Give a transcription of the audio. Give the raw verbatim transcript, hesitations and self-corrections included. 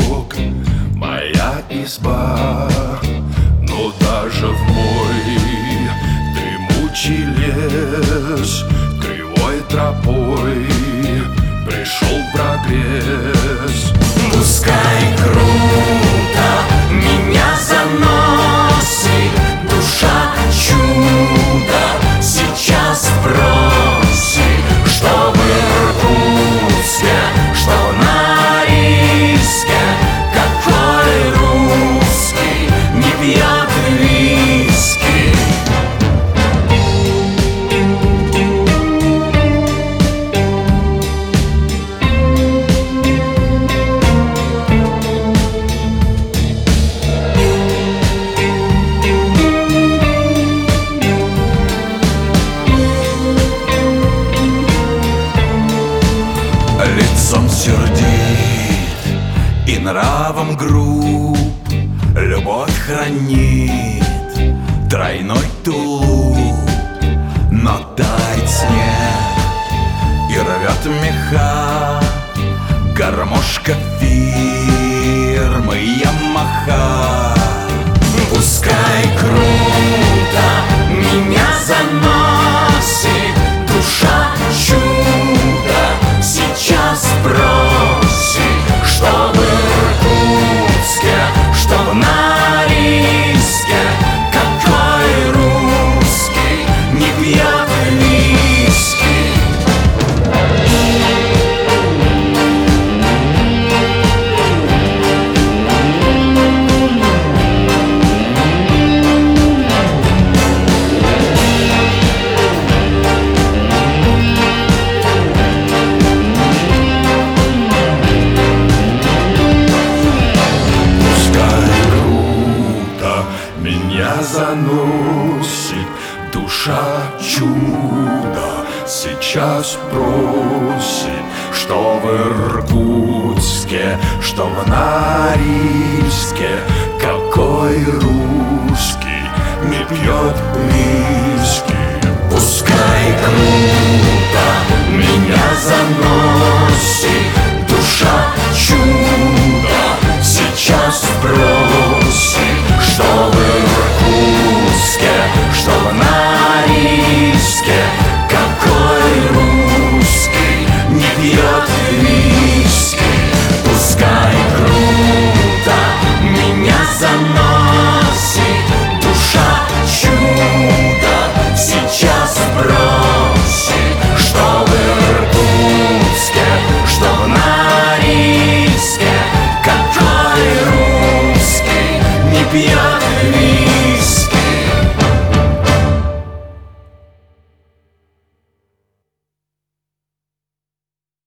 пирог, моя изба. Но даже в мой дремучий лес кривой тропой пришел прогресс. Пускай круто меня заносит, душа чудо сейчас просит, чтобы Иркутске, что на Норильске, какой русский не пьет виски. Лицом сердит и нравом груб, любовь хранит тройной тулуп. Но тает снег и рвет меха гармошка фирмы Ямаха. Пускай круто меня заносит, душа чудо сейчас просит, чтобы Иркутске, чтоб на Норильске, какой русский не пьет виски. Меня заносит, душа чудо сейчас просит, что в Иркутске, что в Норильске, какой русский не пьет виски. Пускай круто меня заносит,